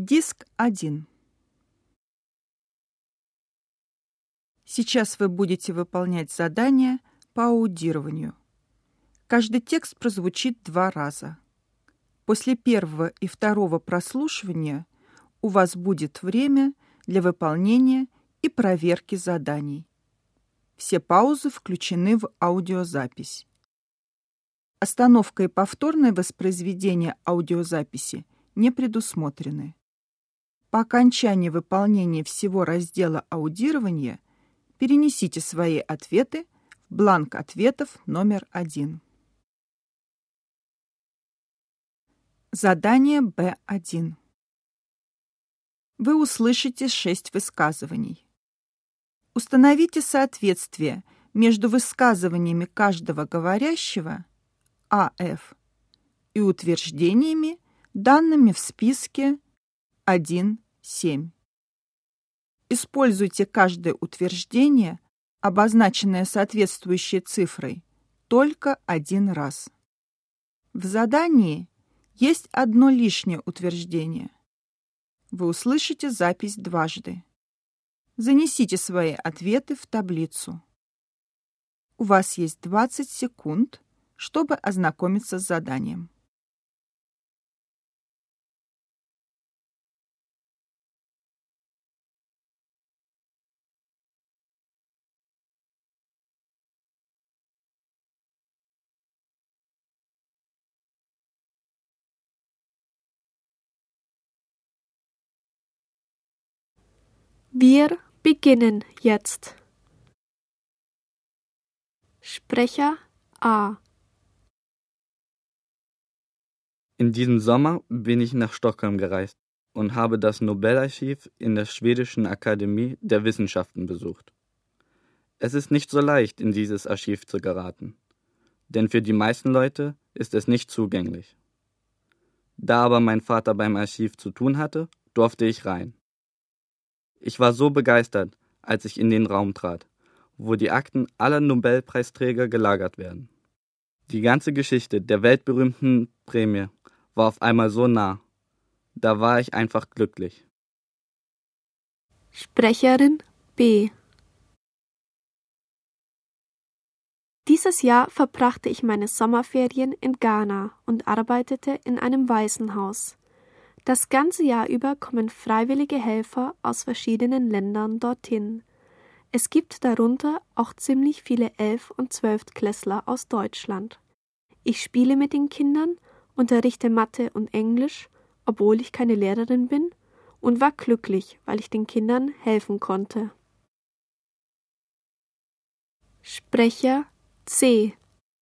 Диск 1. Сейчас вы будете выполнять задание по аудированию. Каждый текст прозвучит 2 раза. После первого и второго прослушивания у вас будет время для выполнения и проверки заданий. Все паузы включены в аудиозапись. Остановка и повторное воспроизведение аудиозаписи не предусмотрены. По окончании выполнения всего раздела аудирования перенесите свои ответы в бланк ответов номер 1. Задание Б1. Вы услышите 6 высказываний. Установите соответствие между высказываниями каждого говорящего АФ и утверждениями, данными в списке 1.7. Используйте каждое утверждение, обозначенное соответствующей цифрой, только 1 раз. В задании есть одно лишнее утверждение. Вы услышите запись дважды. Занесите свои ответы в таблицу. У вас есть 20 секунд, чтобы ознакомиться с заданием. Wir beginnen jetzt. Sprecher A. In diesem Sommer bin ich nach Stockholm gereist und habe das Nobelarchiv in der Schwedischen Akademie der Wissenschaften besucht. Es ist nicht so leicht, in dieses Archiv zu geraten, denn für die meisten Leute ist es nicht zugänglich. Da aber mein Vater beim Archiv zu tun hatte, durfte ich rein. Ich war so begeistert, als ich in den Raum trat, wo die Akten aller Nobelpreisträger gelagert werden. Die ganze Geschichte der weltberühmten Prämie war auf einmal so nah. Da war ich einfach glücklich. Sprecherin B. Dieses Jahr verbrachte ich meine Sommerferien in Ghana und arbeitete in einem Waisenhaus. Das ganze Jahr über kommen freiwillige Helfer aus verschiedenen Ländern dorthin. Es gibt darunter auch ziemlich viele 11- und 12-Klässler aus Deutschland. Ich spiele mit den Kindern, unterrichte Mathe und Englisch, obwohl ich keine Lehrerin bin, und war glücklich, weil ich den Kindern helfen konnte. Sprecher C.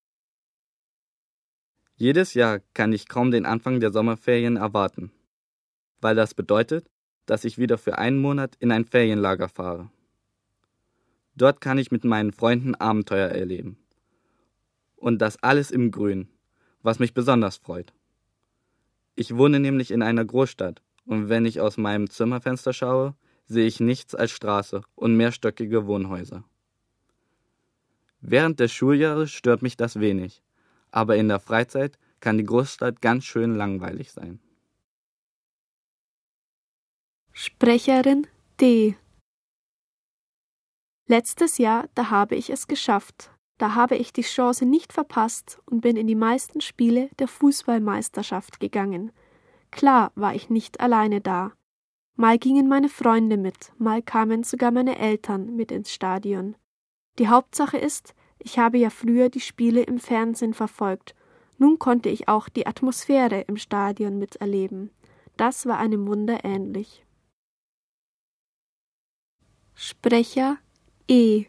Jedes Jahr kann ich kaum den Anfang der Sommerferien erwarten, weil das bedeutet, dass ich wieder für einen Monat in ein Ferienlager fahre. Dort kann ich mit meinen Freunden Abenteuer erleben. Und das alles im Grün, was mich besonders freut. Ich wohne nämlich in einer Großstadt und wenn ich aus meinem Zimmerfenster schaue, sehe ich nichts als Straße und mehrstöckige Wohnhäuser. Während des Schuljahres stört mich das wenig, aber in der Freizeit kann die Großstadt ganz schön langweilig sein. Sprecherin D. Letztes Jahr, da habe ich es geschafft. Da habe ich die Chance nicht verpasst und bin in die meisten Spiele der Fußballmeisterschaft gegangen. Klar war ich nicht alleine da. Mal gingen meine Freunde mit, mal kamen sogar meine Eltern mit ins Stadion. Die Hauptsache ist, ich habe ja früher die Spiele im Fernsehen verfolgt. Nun konnte ich auch die Atmosphäre im Stadion miterleben. Das war einem Wunder ähnlich. Sprecher E.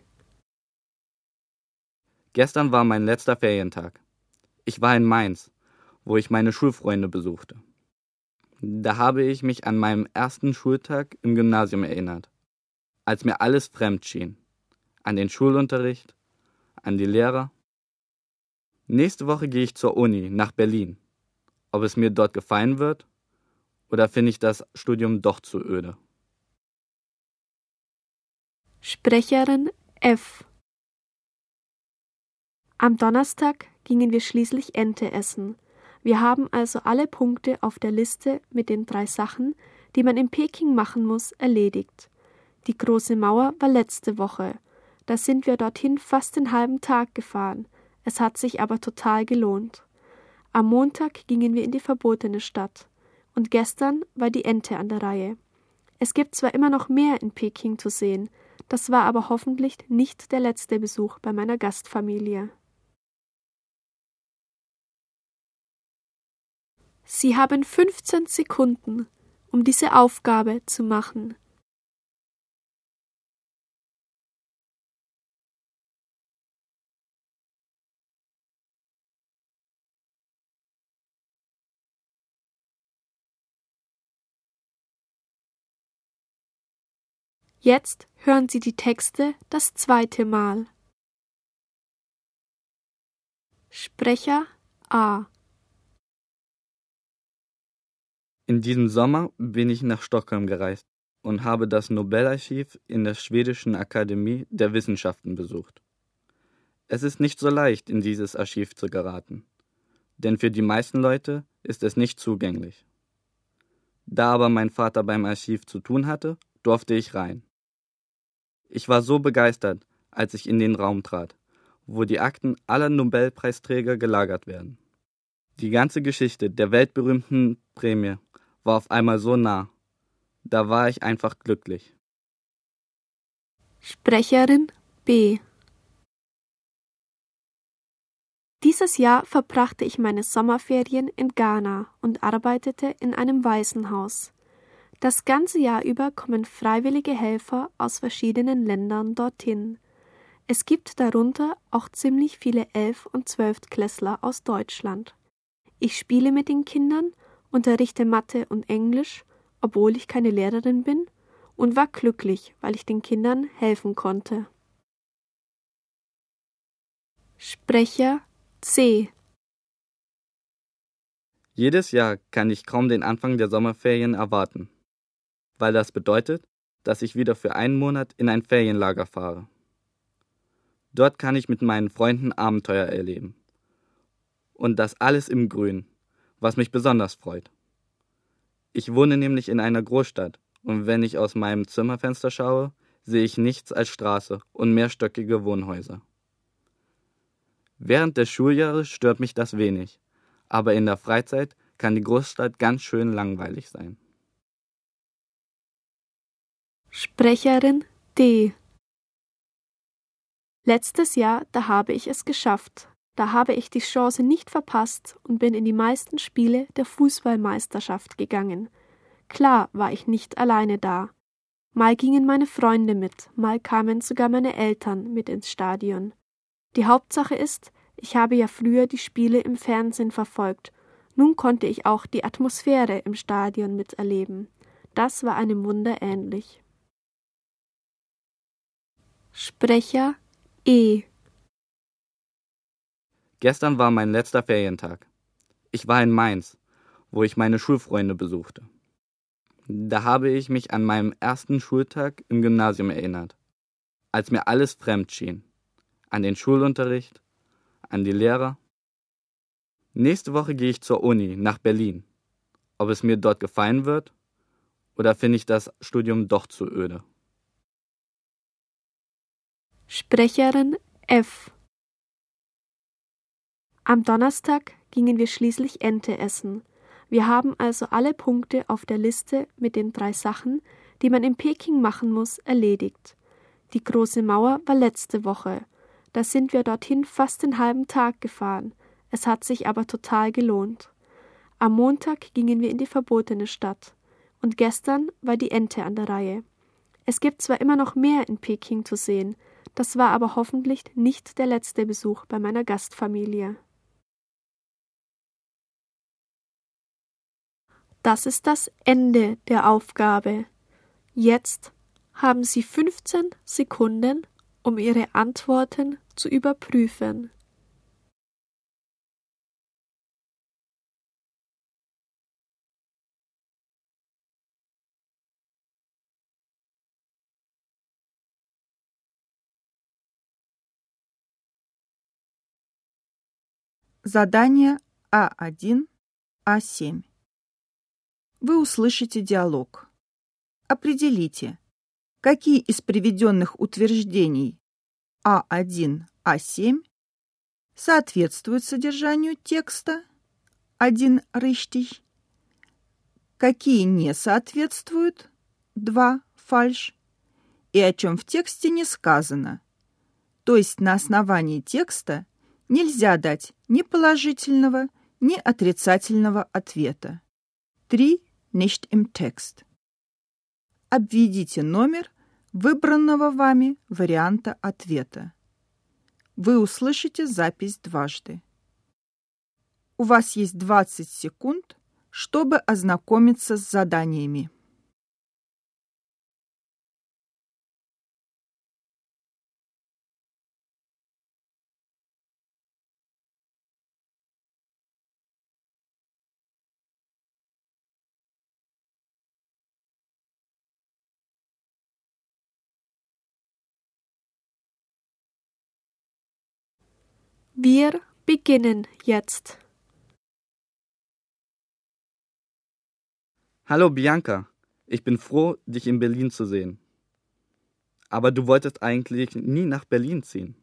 Gestern war mein letzter Ferientag. Ich war in Mainz, wo ich meine Schulfreunde besuchte. Da habe ich mich an meinen ersten Schultag im Gymnasium erinnert, als mir alles fremd schien. An den Schulunterricht, an die Lehrer. Nächste Woche gehe ich zur Uni nach Berlin. Ob es mir dort gefallen wird oder finde ich das Studium doch zu öde? Sprecherin F. Am Donnerstag gingen wir schließlich Ente essen. Wir haben also alle Punkte auf der Liste mit den 3 Sachen, die man in Peking machen muss, erledigt. Die große Mauer war letzte Woche. Da sind wir dorthin fast den halben Tag gefahren. Es hat sich aber total gelohnt. Am Montag gingen wir in die verbotene Stadt. Und gestern war die Ente an der Reihe. Es gibt zwar immer noch mehr in Peking zu sehen, das war aber hoffentlich nicht der letzte Besuch bei meiner Gastfamilie. Sie haben 15 Sekunden, um diese Aufgabe zu machen. Jetzt hören Sie die Texte das zweite Mal. Sprecher A. In diesem Sommer bin ich nach Stockholm gereist und habe das Nobelarchiv in der Schwedischen Akademie der Wissenschaften besucht. Es ist nicht so leicht, in dieses Archiv zu geraten, denn für die meisten Leute ist es nicht zugänglich. Da aber mein Vater beim Archiv zu tun hatte, durfte ich rein. Ich war so begeistert, als ich in den Raum trat, wo die Akten aller Nobelpreisträger gelagert werden. Die ganze Geschichte der weltberühmten Prämie war auf einmal so nah. Da war ich einfach glücklich. Sprecherin B. Dieses Jahr verbrachte ich meine Sommerferien in Ghana und arbeitete in einem Waisenhaus. Das ganze Jahr über kommen freiwillige Helfer aus verschiedenen Ländern dorthin. Es gibt darunter auch ziemlich viele 11- und 12-Klässler aus Deutschland. Ich spiele mit den Kindern, unterrichte Mathe und Englisch, obwohl ich keine Lehrerin bin, und war glücklich, weil ich den Kindern helfen konnte. Sprecher C. Jedes Jahr kann ich kaum den Anfang der Sommerferien erwarten, weil das bedeutet, dass ich wieder für einen Monat in ein Ferienlager fahre. Dort kann ich mit meinen Freunden Abenteuer erleben. Und das alles im Grün, was mich besonders freut. Ich wohne nämlich in einer Großstadt und wenn ich aus meinem Zimmerfenster schaue, sehe ich nichts als Straße und mehrstöckige Wohnhäuser. Während des Schuljahres stört mich das wenig, aber in der Freizeit kann die Großstadt ganz schön langweilig sein. Sprecherin D. Letztes Jahr, da habe ich es geschafft. Da habe ich die Chance nicht verpasst und bin in die meisten Spiele der Fußballmeisterschaft gegangen. Klar war ich nicht alleine da. Mal gingen meine Freunde mit, mal kamen sogar meine Eltern mit ins Stadion. Die Hauptsache ist, ich habe ja früher die Spiele im Fernsehen verfolgt. Nun konnte ich auch die Atmosphäre im Stadion miterleben. Das war einem Wunder ähnlich. Sprecher E. Gestern war mein letzter Ferientag. Ich war in Mainz, wo ich meine Schulfreunde besuchte. Da habe ich mich an meinen ersten Schultag im Gymnasium erinnert, als mir alles fremd schien. An den Schulunterricht, an die Lehrer. Nächste Woche gehe ich zur Uni nach Berlin. Ob es mir dort gefallen wird oder finde ich das Studium doch zu öde? Sprecherin F. Am Donnerstag gingen wir schließlich Ente essen. Wir haben also alle Punkte auf der Liste mit den 3 Sachen, die man in Peking machen muss, erledigt. Die große Mauer war letzte Woche. Da sind wir dorthin fast den halben Tag gefahren. Es hat sich aber total gelohnt. Am Montag gingen wir in die verbotene Stadt. Und gestern war die Ente an der Reihe. Es gibt zwar immer noch mehr in Peking zu sehen, das war aber hoffentlich nicht der letzte Besuch bei meiner Gastfamilie. Das ist das Ende der Aufgabe. Jetzt haben Sie 15 Sekunden, um Ihre Antworten zu überprüfen. Задание А1, А7. вы услышите диалог. Определите, какие из приведенных утверждений А1, А7 соответствуют содержанию текста 1 richtig, какие не соответствуют 2 falsch и о чем в тексте не сказано. То есть на основании текста нельзя дать ни положительного, ни отрицательного ответа. 3 nicht im Text. Обведите номер выбранного вами варианта ответа. Вы услышите запись дважды. У вас есть 20 секунд, чтобы ознакомиться с заданиями. Wir beginnen jetzt. Hallo Bianca, ich bin froh, dich in Berlin zu sehen. Aber du wolltest eigentlich nie nach Berlin ziehen.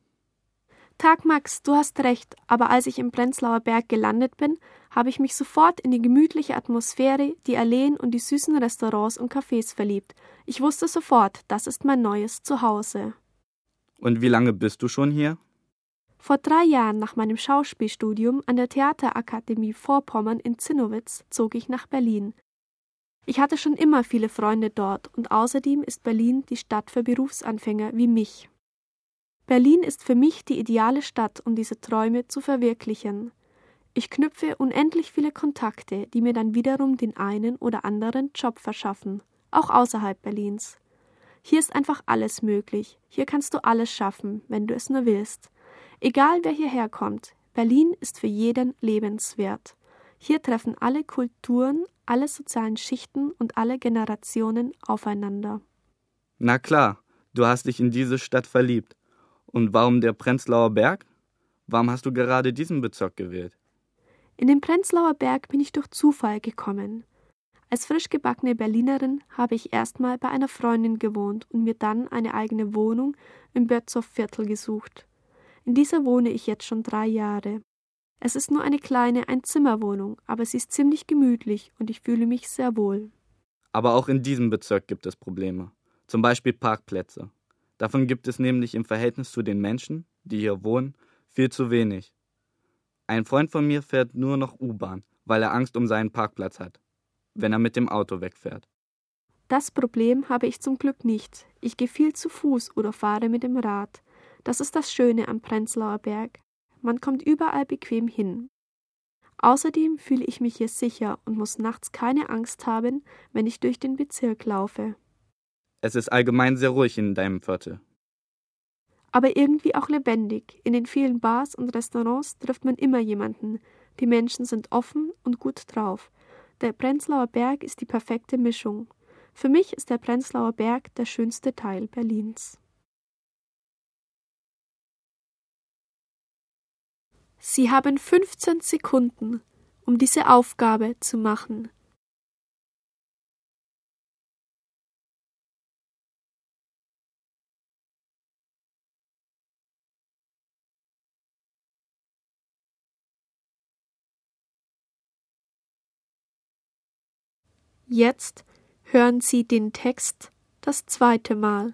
Tag Max, du hast recht, aber als ich im Prenzlauer Berg gelandet bin, habe ich mich sofort in die gemütliche Atmosphäre, die Alleen und die süßen Restaurants und Cafés verliebt. Ich wusste sofort, das ist mein neues Zuhause. Und wie lange bist du schon hier? Vor 3 Jahren nach meinem Schauspielstudium an der Theaterakademie Vorpommern in Zinnowitz zog ich nach Berlin. Ich hatte schon immer viele Freunde dort und außerdem ist Berlin die Stadt für Berufsanfänger wie mich. Berlin ist für mich die ideale Stadt, um diese Träume zu verwirklichen. Ich knüpfe unendlich viele Kontakte, die mir dann wiederum den einen oder anderen Job verschaffen, auch außerhalb Berlins. Hier ist einfach alles möglich. Hier kannst du alles schaffen, wenn du es nur willst. Egal wer hierher kommt, Berlin ist für jeden lebenswert. Hier treffen alle Kulturen, alle sozialen Schichten und alle Generationen aufeinander. Na klar, du hast dich in diese Stadt verliebt. Und warum der Prenzlauer Berg? Warum hast du gerade diesen Bezirk gewählt? In den Prenzlauer Berg bin ich durch Zufall gekommen. Als frisch gebackene Berlinerin habe ich erstmal bei einer Freundin gewohnt und mir dann eine eigene Wohnung im Bötzow-Viertel gesucht. In dieser wohne ich jetzt schon 3 Jahre. Es ist nur eine kleine Einzimmerwohnung, aber sie ist ziemlich gemütlich und ich fühle mich sehr wohl. Aber auch in diesem Bezirk gibt es Probleme. Zum Beispiel Parkplätze. Davon gibt es nämlich im Verhältnis zu den Menschen, die hier wohnen, viel zu wenig. Ein Freund von mir fährt nur noch U-Bahn, weil er Angst um seinen Parkplatz hat, wenn er mit dem Auto wegfährt. Das Problem habe ich zum Glück nicht. Ich gehe viel zu Fuß oder fahre mit dem Rad. Das ist das Schöne am Prenzlauer Berg. Man kommt überall bequem hin. Außerdem fühle ich mich hier sicher und muss nachts keine Angst haben, wenn ich durch den Bezirk laufe. Es ist allgemein sehr ruhig in deinem Viertel. Aber irgendwie auch lebendig. In den vielen Bars und Restaurants trifft man immer jemanden. Die Menschen sind offen und gut drauf. Der Prenzlauer Berg ist die perfekte Mischung. Für mich ist der Prenzlauer Berg der schönste Teil Berlins. Sie haben 15 Sekunden, um diese Aufgabe zu machen. Jetzt hören Sie den Text das 2. Mal.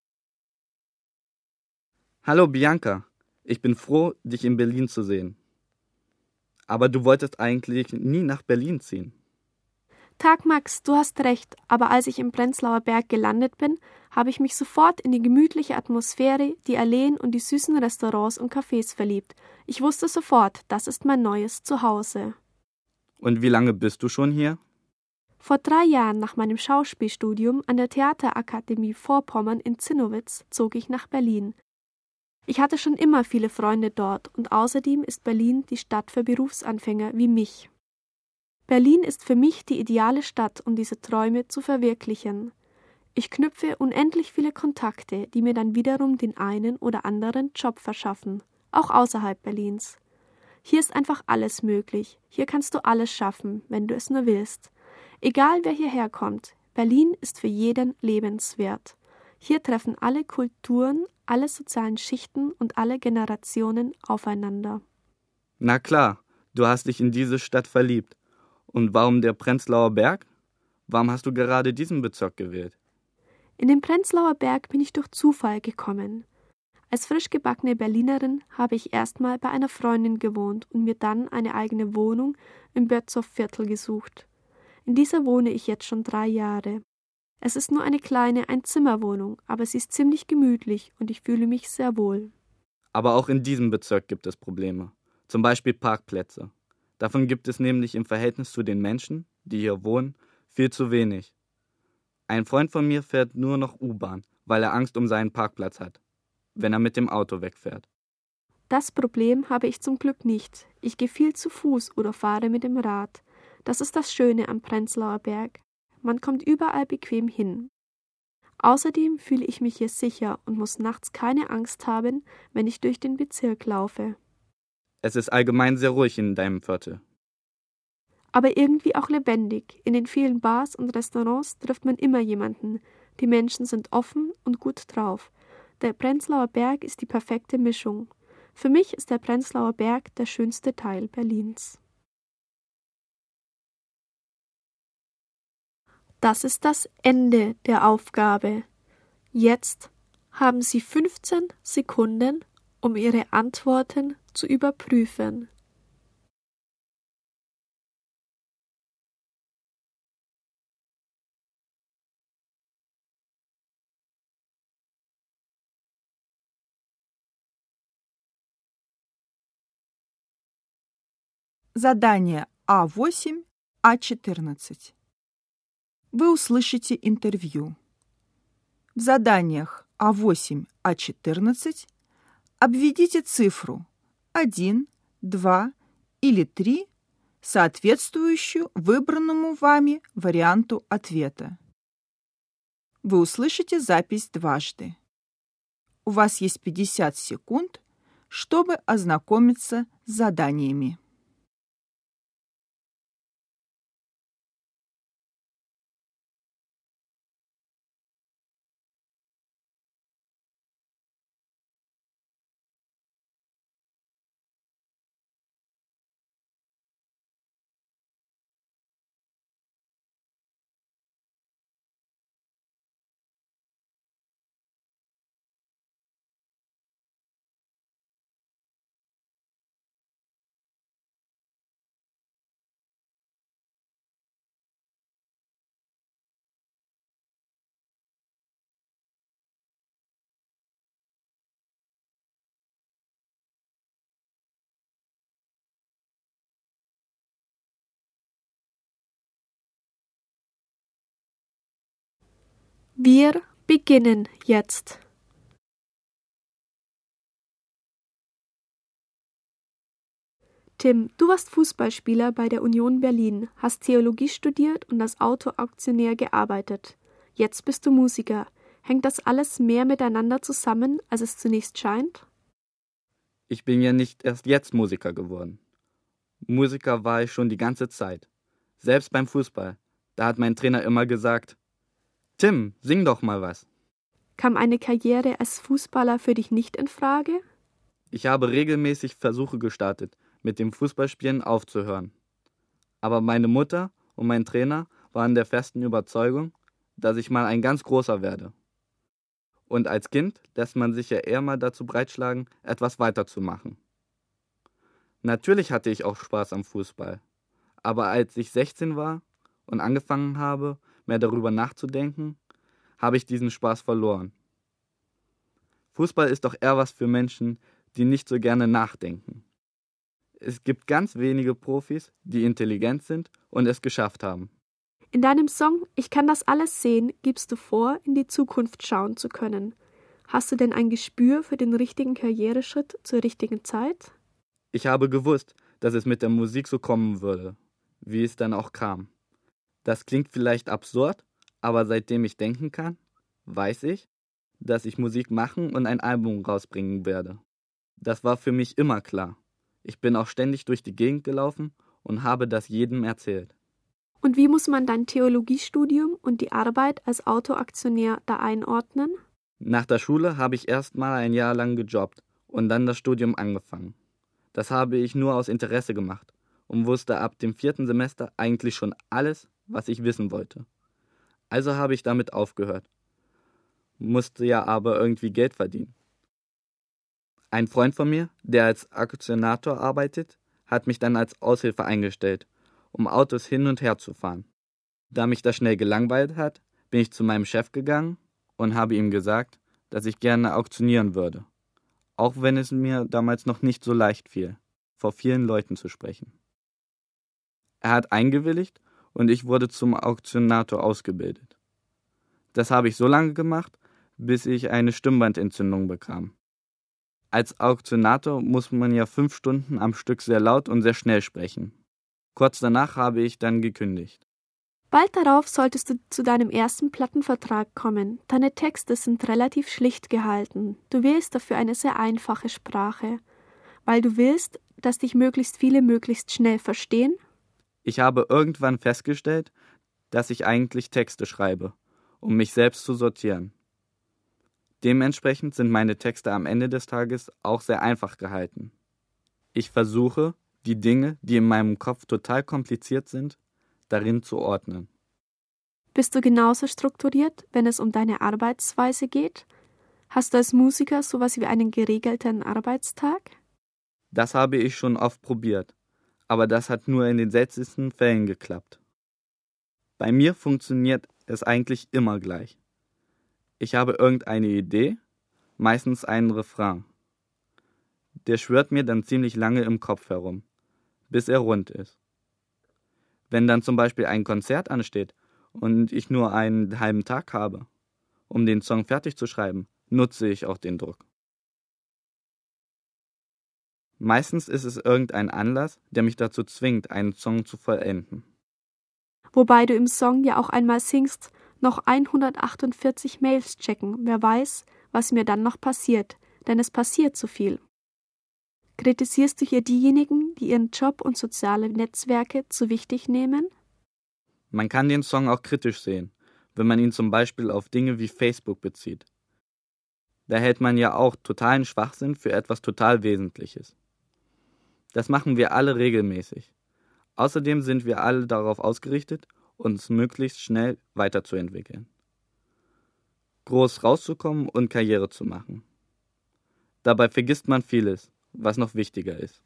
Hallo Bianca, ich bin froh, dich in Berlin zu sehen. Aber du wolltest eigentlich nie nach Berlin ziehen. Tag Max, du hast recht, aber als ich im Prenzlauer Berg gelandet bin, habe ich mich sofort in die gemütliche Atmosphäre, die Alleen und die süßen Restaurants und Cafés verliebt. Ich wusste sofort, das ist mein neues Zuhause. Und wie lange bist du schon hier? Vor 3 Jahren nach meinem Schauspielstudium an der Theaterakademie Vorpommern in Zinnowitz zog ich nach Berlin. Ich hatte schon immer viele Freunde dort und außerdem ist Berlin die Stadt für Berufsanfänger wie mich. Berlin ist für mich die ideale Stadt, um diese Träume zu verwirklichen. Ich knüpfe unendlich viele Kontakte, die mir dann wiederum den einen oder anderen Job verschaffen, auch außerhalb Berlins. Hier ist einfach alles möglich. Hier kannst du alles schaffen, wenn du es nur willst. Egal wer hierher kommt, Berlin ist für jeden lebenswert. Hier treffen alle Kulturen, alle sozialen Schichten und alle Generationen aufeinander. Na klar, du hast dich in diese Stadt verliebt. Und warum der Prenzlauer Berg? Warum hast du gerade diesen Bezirk gewählt? In den Prenzlauer Berg bin ich durch Zufall gekommen. Als frisch gebackene Berlinerin habe ich erstmal bei einer Freundin gewohnt und mir dann eine eigene Wohnung im Bötzow-Viertel gesucht. In dieser wohne ich jetzt schon 3 Jahre. Es ist nur eine kleine Einzimmerwohnung, aber sie ist ziemlich gemütlich und ich fühle mich sehr wohl. Aber auch in diesem Bezirk gibt es Probleme. Zum Beispiel Parkplätze. Davon gibt es nämlich im Verhältnis zu den Menschen, die hier wohnen, viel zu wenig. Ein Freund von mir fährt nur noch U-Bahn, weil er Angst um seinen Parkplatz hat, wenn er mit dem Auto wegfährt. Das Problem habe ich zum Glück nicht. Ich gehe viel zu Fuß oder fahre mit dem Rad. Das ist das Schöne am Prenzlauer Berg. Man kommt überall bequem hin. Außerdem fühle ich mich hier sicher und muss nachts keine Angst haben, wenn ich durch den Bezirk laufe. Es ist allgemein sehr ruhig in deinem Viertel. Aber irgendwie auch lebendig. In den vielen Bars und Restaurants trifft man immer jemanden. Die Menschen sind offen und gut drauf. Der Prenzlauer Berg ist die perfekte Mischung. Für mich ist der Prenzlauer Berg der schönste Teil Berlins. Das ist das Ende der Aufgabe. Jetzt haben Sie 15 Sekunden, um Ihre Antworten zu überprüfen. Задание А8, А14. Вы услышите интервью. В заданиях А8, А14 обведите цифру 1, 2 или 3, соответствующую выбранному вами варианту ответа. Вы услышите запись дважды. У вас есть 50 секунд, чтобы ознакомиться с заданиями. Wir beginnen jetzt. Tim, du warst Fußballspieler bei der Union Berlin, hast Theologie studiert und als Autoauktionär gearbeitet. Jetzt bist du Musiker. Hängt das alles mehr miteinander zusammen, als es zunächst scheint? Ich bin ja nicht erst jetzt Musiker geworden. Musiker war ich schon die ganze Zeit. Selbst beim Fußball. Da hat mein Trainer immer gesagt: Tim, sing doch mal was. Kam eine Karriere als Fußballer für dich nicht in Frage? Ich habe regelmäßig Versuche gestartet, mit dem Fußballspielen aufzuhören. Aber meine Mutter und mein Trainer waren der festen Überzeugung, dass ich mal ein ganz großer werde. Und als Kind lässt man sich ja eher mal dazu breitschlagen, etwas weiterzumachen. Natürlich hatte ich auch Spaß am Fußball. Aber als ich 16 war und angefangen habe, mehr darüber nachzudenken, habe ich diesen Spaß verloren. Fußball ist doch eher was für Menschen, die nicht so gerne nachdenken. Es gibt ganz wenige Profis, die intelligent sind und es geschafft haben. In deinem Song »Ich kann das alles sehen« gibst du vor, in die Zukunft schauen zu können. Hast du denn ein Gespür für den richtigen Karriereschritt zur richtigen Zeit? Ich habe gewusst, dass es mit der Musik so kommen würde, wie es dann auch kam. Das klingt vielleicht absurd, aber seitdem ich denken kann, weiß ich, dass ich Musik machen und ein Album rausbringen werde. Das war für mich immer klar. Ich bin auch ständig durch die Gegend gelaufen und habe das jedem erzählt. Und wie muss man dein Theologiestudium und die Arbeit als Autoaktionär da einordnen? Nach der Schule habe ich erst mal ein Jahr lang gejobbt und dann das Studium angefangen. Das habe ich nur aus Interesse gemacht und wusste ab dem 4. Semester eigentlich schon alles, was ich wissen wollte. Also habe ich damit aufgehört. Musste ja aber irgendwie Geld verdienen. Ein Freund von mir, der als Aktionator arbeitet, hat mich dann als Aushilfe eingestellt, um Autos hin und her zu fahren. Da mich das schnell gelangweilt hat, bin ich zu meinem Chef gegangen und habe ihm gesagt, dass ich gerne auktionieren würde, auch wenn es mir damals noch nicht so leicht fiel, vor vielen Leuten zu sprechen. Er hat eingewilligt und ich wurde zum Auktionator ausgebildet. Das habe ich so lange gemacht, bis ich eine Stimmbandentzündung bekam. Als Auktionator muss man ja 5 Stunden am Stück sehr laut und sehr schnell sprechen. Kurz danach habe ich dann gekündigt. Bald darauf solltest du zu deinem ersten Plattenvertrag kommen. Deine Texte sind relativ schlicht gehalten. Du wählst dafür eine sehr einfache Sprache, weil du willst, dass dich möglichst viele möglichst schnell verstehen. Ich habe irgendwann festgestellt, dass ich eigentlich Texte schreibe, um mich selbst zu sortieren. Dementsprechend sind meine Texte am Ende des Tages auch sehr einfach gehalten. Ich versuche, die Dinge, die in meinem Kopf total kompliziert sind, darin zu ordnen. Bist du genauso strukturiert, wenn es um deine Arbeitsweise geht? Hast du als Musiker sowas wie einen geregelten Arbeitstag? Das habe ich schon oft probiert, aber das hat nur in den seltensten Fällen geklappt. Bei mir funktioniert es eigentlich immer gleich. Ich habe irgendeine Idee, meistens einen Refrain. Der schwirrt mir dann ziemlich lange im Kopf herum, bis er rund ist. Wenn dann zum Beispiel ein Konzert ansteht und ich nur einen halben Tag habe, um den Song fertig zu schreiben, nutze ich auch den Druck. Meistens ist es irgendein Anlass, der mich dazu zwingt, einen Song zu vollenden. Wobei du im Song ja auch einmal singst, noch 148 Mails checken, wer weiß, was mir dann noch passiert, denn es passiert zu viel. Kritisierst du hier diejenigen, die ihren Job und soziale Netzwerke zu wichtig nehmen? Man kann den Song auch kritisch sehen, wenn man ihn zum Beispiel auf Dinge wie Facebook bezieht. Da hält man ja auch totalen Schwachsinn für etwas total Wesentliches. Das machen wir alle regelmäßig. Außerdem sind wir alle darauf ausgerichtet, uns möglichst schnell weiterzuentwickeln. Groß rauszukommen und Karriere zu machen. Dabei vergisst man vieles, was noch wichtiger ist.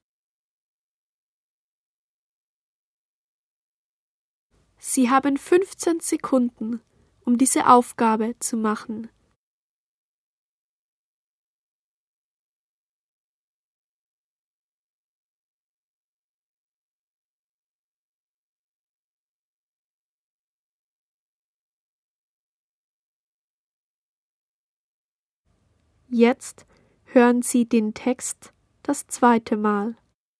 Sie haben 15 Sekunden, um diese Aufgabe zu machen. Jetzt hören Sie den Text das zweite Mal.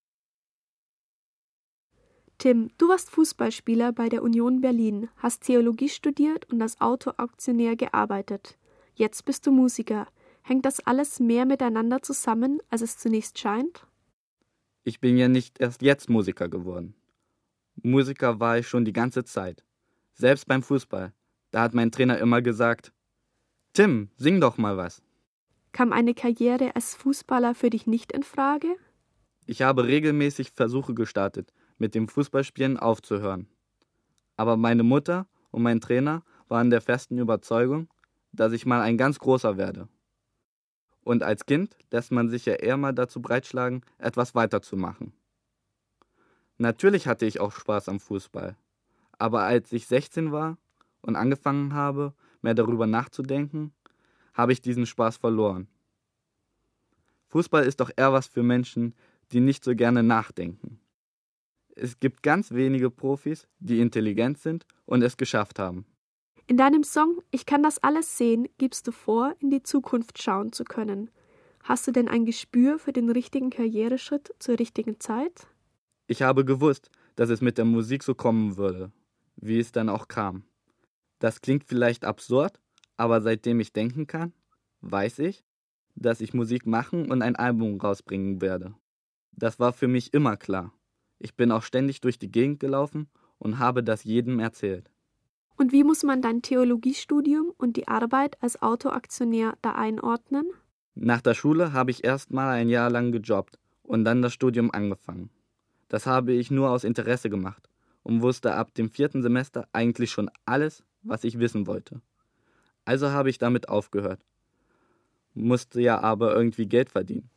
Tim, du warst Fußballspieler bei der Union Berlin, hast Theologie studiert und als Autoauktionär gearbeitet. Jetzt bist du Musiker. Hängt das alles mehr miteinander zusammen, als es zunächst scheint? Ich bin ja nicht erst jetzt Musiker geworden. Musiker war ich schon die ganze Zeit. Selbst beim Fußball. Da hat mein Trainer immer gesagt, Tim, sing doch mal was. Kam eine Karriere als Fußballer für dich nicht in Frage? Ich habe regelmäßig Versuche gestartet, mit dem Fußballspielen aufzuhören. Aber meine Mutter und mein Trainer waren der festen Überzeugung, dass ich mal ein ganz großer werde. Und als Kind lässt man sich ja eher mal dazu breitschlagen, etwas weiterzumachen. Natürlich hatte ich auch Spaß am Fußball. Aber als ich 16 war und angefangen habe, mehr darüber nachzudenken, habe ich diesen Spaß verloren. Fußball ist doch eher was für Menschen, die nicht so gerne nachdenken. Es gibt ganz wenige Profis, die intelligent sind und es geschafft haben. In deinem Song »Ich kann das alles sehen« gibst du vor, in die Zukunft schauen zu können. Hast du denn ein Gespür für den richtigen Karriereschritt zur richtigen Zeit? Ich habe gewusst, dass es mit der Musik so kommen würde, wie es dann auch kam. Das klingt vielleicht absurd, aber seitdem ich denken kann, weiß ich, dass ich Musik machen und ein Album rausbringen werde. Das war für mich immer klar. Ich bin auch ständig durch die Gegend gelaufen und habe das jedem erzählt. Und wie muss man dein Theologiestudium und die Arbeit als Autoaktionär da einordnen? Nach der Schule habe ich erst mal ein Jahr lang gejobbt und dann das Studium angefangen. Das habe ich nur aus Interesse gemacht und wusste ab dem 4. Semester eigentlich schon alles, was ich wissen wollte. Also habe ich damit aufgehört. Musste ja aber irgendwie Geld verdienen.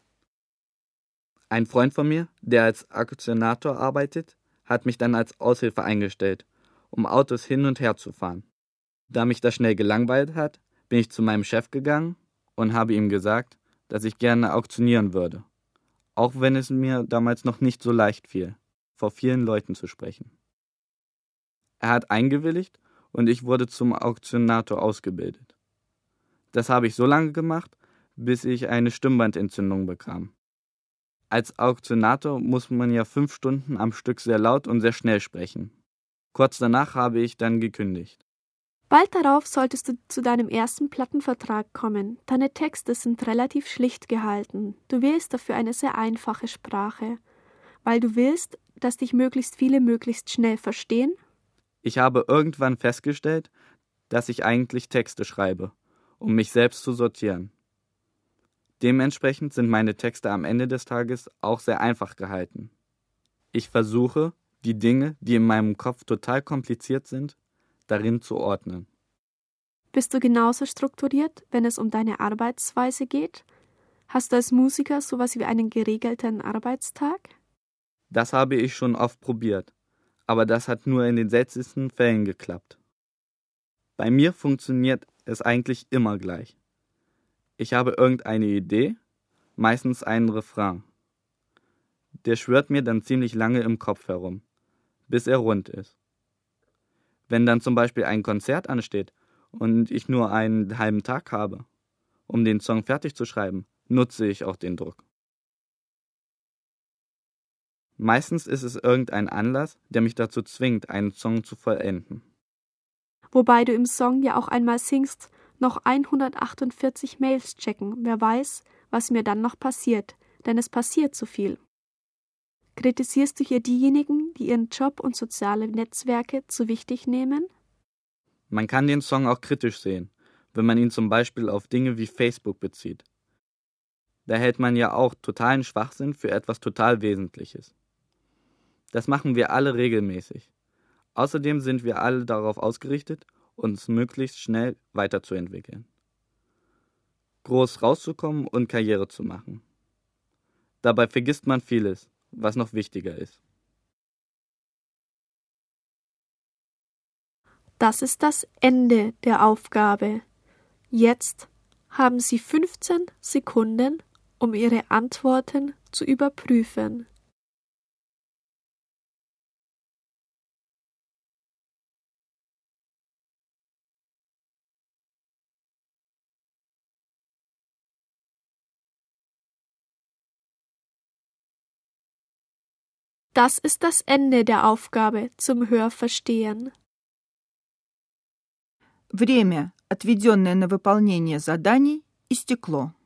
Ein Freund von mir, der als Aktionator arbeitet, hat mich dann als Aushilfe eingestellt, um Autos hin und her zu fahren. Da mich das schnell gelangweilt hat, bin ich zu meinem Chef gegangen und habe ihm gesagt, dass ich gerne auktionieren würde. Auch wenn es mir damals noch nicht so leicht fiel, vor vielen Leuten zu sprechen. Er hat eingewilligt und ich wurde zum Auktionator ausgebildet. Das habe ich so lange gemacht, bis ich eine Stimmbandentzündung bekam. Als Auktionator muss man ja 5 Stunden am Stück sehr laut und sehr schnell sprechen. Kurz danach habe ich dann gekündigt. Bald darauf solltest du zu deinem ersten Plattenvertrag kommen. Deine Texte sind relativ schlicht gehalten. Du wählst dafür eine sehr einfache Sprache, weil du willst, dass dich möglichst viele möglichst schnell verstehen. Ich habe irgendwann festgestellt, dass ich eigentlich Texte schreibe, um mich selbst zu sortieren. Dementsprechend sind meine Texte am Ende des Tages auch sehr einfach gehalten. Ich versuche, die Dinge, die in meinem Kopf total kompliziert sind, darin zu ordnen. Bist du genauso strukturiert, wenn es um deine Arbeitsweise geht? Hast du als Musiker sowas wie einen geregelten Arbeitstag? Das habe ich schon oft probiert, aber das hat nur in den seltensten Fällen geklappt. Bei mir funktioniert es eigentlich immer gleich. Ich habe irgendeine Idee, meistens einen Refrain. Der schwirrt mir dann ziemlich lange im Kopf herum, bis er rund ist. Wenn dann zum Beispiel ein Konzert ansteht und ich nur einen halben Tag habe, um den Song fertig zu schreiben, nutze ich auch den Druck. Meistens ist es irgendein Anlass, der mich dazu zwingt, einen Song zu vollenden. Wobei du im Song ja auch einmal singst, noch 148 Mails checken, wer weiß, was mir dann noch passiert, denn es passiert zu viel. Kritisierst du hier diejenigen, die ihren Job und soziale Netzwerke zu wichtig nehmen? Man kann den Song auch kritisch sehen, wenn man ihn zum Beispiel auf Dinge wie Facebook bezieht. Da hält man ja auch totalen Schwachsinn für etwas total Wesentliches. Das machen wir alle regelmäßig. Außerdem sind wir alle darauf ausgerichtet, uns möglichst schnell weiterzuentwickeln. Groß rauszukommen und Karriere zu machen. Dabei vergisst man vieles, was noch wichtiger ist. Das ist das Ende der Aufgabe. Jetzt haben Sie 15 Sekunden, um Ihre Antworten zu überprüfen. Das ist das Ende der Aufgabe zum Hörverstehen. Время, отведенное на выполнение заданий, истекло.